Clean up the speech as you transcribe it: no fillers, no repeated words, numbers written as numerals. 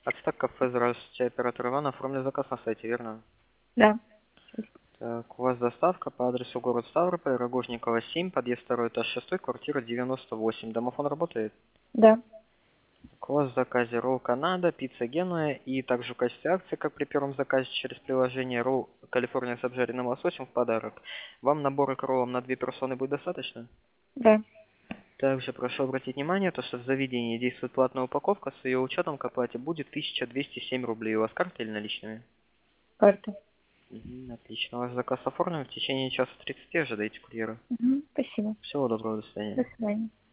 Ацтек кафе, здравствуйте, оператор Иван, оформлю заказ на сайте, верно? Да, Так, у вас доставка по адресу город Ставрополь, Рогожникова 7, подъезд 2, этаж 6, квартира 98. Домофон работает? да. Так, у вас в заказе ролл Канада, пицца Генуя и также в качестве акции, как при первом заказе через приложение, ролл Калифорния с обжаренным лососем в подарок. Вам набора к роллам на 2 персоны будет достаточно? Да, Также прошу обратить внимание, то, что в заведении действует платная упаковка, с ее учетом к оплате будет 1207 рублей. У вас карта или наличными? карта. Отлично. Ваш заказ оформлен. В течение часа 30 ожидайте курьера. Спасибо. Всего доброго, до До свидания. свидания.